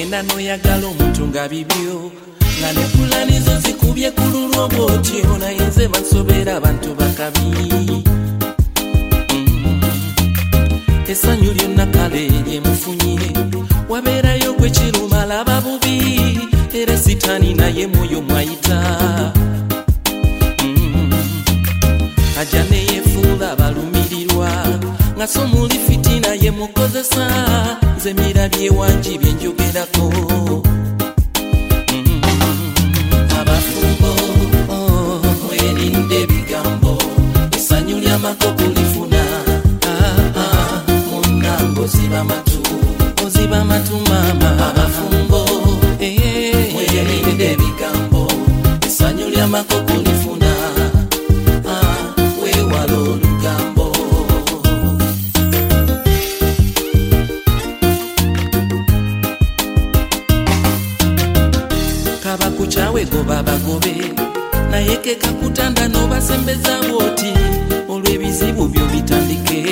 ogenda noyagala omuntu nga bibyo nga ne pulani zo zikubye ku lulwo bw'otyo naye nze bansobera abantu bakabi essanyu lyonna kale lyemufunye wabeerayo gwe kiruma laba bubi era sitaani naye mwoyo mwayita ajja neyefuula abalumirirwa nga so muli fitina ye mukozesa nze mirabye wangi byenjogerako abafumbo mwerinde ebigambo essanyu lyamakoko lifuna munnange oziba matu mama abafumbo mwerinde ebigambo essanyu lyamakoko lifuna weewala olugambo kabakucawe goba bagobe naye kekakutanda n'obasembeza bwoti olw'ebizibu byo bitandike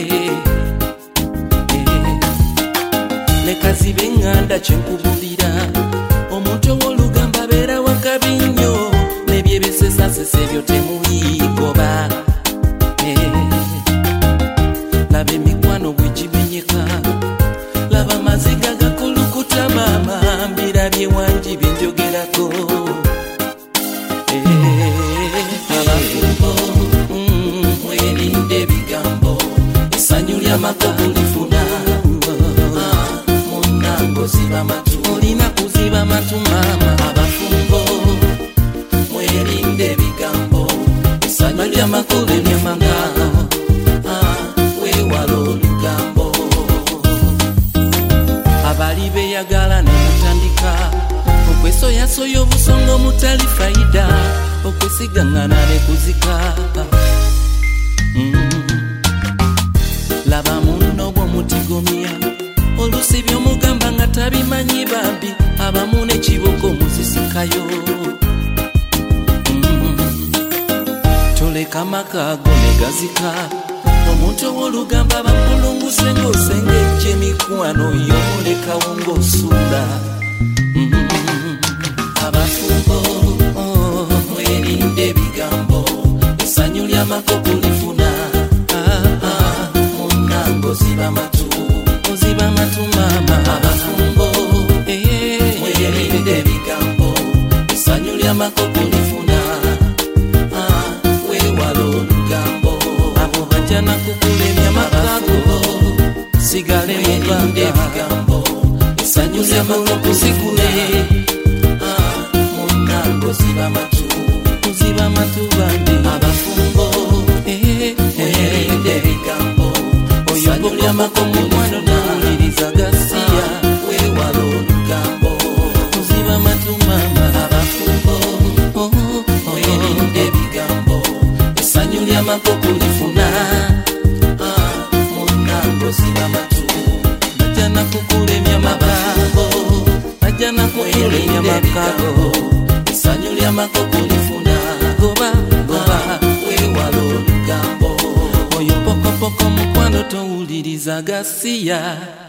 leka zibe eŋŋanda kyenkubulira omuntu ow'olugamba abeera wakabi nnyo n'ebyebisesasese byo temuyigoba laba emikwano bwe gimenyeka laba amaziga gakulukuta maama mbirabye wangi byenjogerako abafumbo mwerinde ebigambo essanyu lyamakoko lifuna munnange oziba matu olina kuziba matu maama abafumbo mwerinde ebigambo essanyu lyamakoko lifuna weewala olugambo abali beyagala ne mutandika okwesoyasoya obusonga omutali fayida okwesigaŋŋana ne kuzika laba munno bw'omutigomya olusi by'omugamba nga tabimanyi bambi abamu n'ekiboko muzisikayo toleka makaago ne gazika omuntu ow'olugamba bamulunguse ng'osengejja emikwano y'omulekawo ng'osuula abafumbo mwerinde ebigambo essanyu lyamakoko lifuna munnange oziba matu maama abafumbo mwerinde ebigambo essanyu lyamakoko lifuna weewala olugambo abo bajja nakukulemya makaago sigale mubanga ebigambo essanyu lyamakoko zikule munnange oziba matu bambi abafumbo mwerinde ebigambo essanyu lyamakoko mukwano nawuliriza gasiya weewala olugambo oziba matu maama abafumbo mwerinde ebigambo essanyu lyamakoko lifuna munnange oziba matu bajja nakukulemya makaago bajja nakukulemya makaago essanyu lyamakoko lifuna goba weewala olugambo oyo pokopoko mukwano towuliriza gasiya